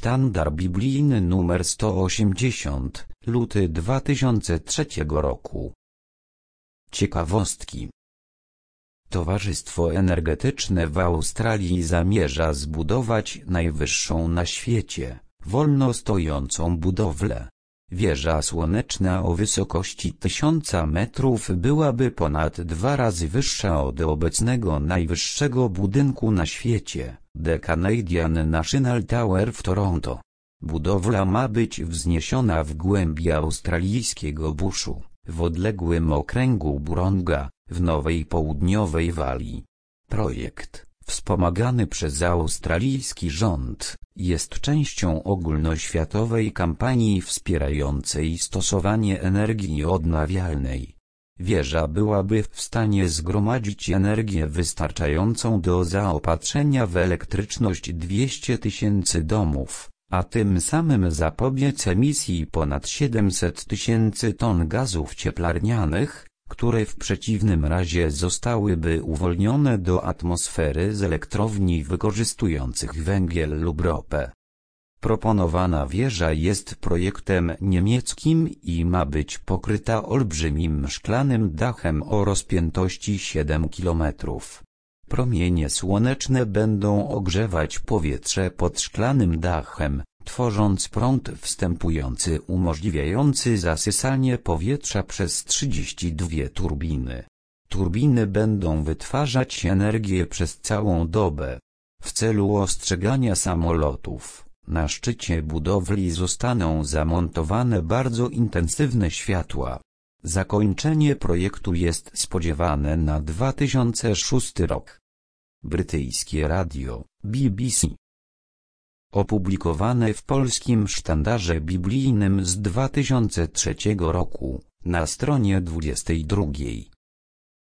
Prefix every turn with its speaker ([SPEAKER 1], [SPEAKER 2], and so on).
[SPEAKER 1] sztandar biblijny nr 180, luty 2003 roku. Ciekawostki. Towarzystwo Energetyczne w Australii zamierza zbudować najwyższą na świecie, wolno stojącą budowlę. Wieża słoneczna o wysokości 1000 metrów byłaby ponad 2 razy wyższa od obecnego najwyższego budynku na świecie, The Canadian National Tower w Toronto. Budowla ma być wzniesiona w głębi australijskiego buszu, w odległym okręgu Buronga, w Nowej Południowej Walii. Projekt, wspomagany przez australijski rząd, jest częścią ogólnoświatowej kampanii wspierającej stosowanie energii odnawialnej. Wieża byłaby w stanie zgromadzić energię wystarczającą do zaopatrzenia w elektryczność 200 000 domów, a tym samym zapobiec emisji ponad 700 000 ton gazów cieplarnianych, które w przeciwnym razie zostałyby uwolnione do atmosfery z elektrowni wykorzystujących węgiel lub ropę. Proponowana wieża jest projektem niemieckim i ma być pokryta olbrzymim szklanym dachem o rozpiętości 7 km. Promienie słoneczne będą ogrzewać powietrze pod szklanym dachem, tworząc prąd wstępujący umożliwiający zasysanie powietrza przez 32 turbiny. Turbiny będą wytwarzać energię przez całą dobę. W celu ostrzegania samolotów, na szczycie budowli zostaną zamontowane bardzo intensywne światła. Zakończenie projektu jest spodziewane na 2006 rok. Brytyjskie radio, BBC. Opublikowane w polskim sztandarze biblijnym z 2003 roku, na stronie 22.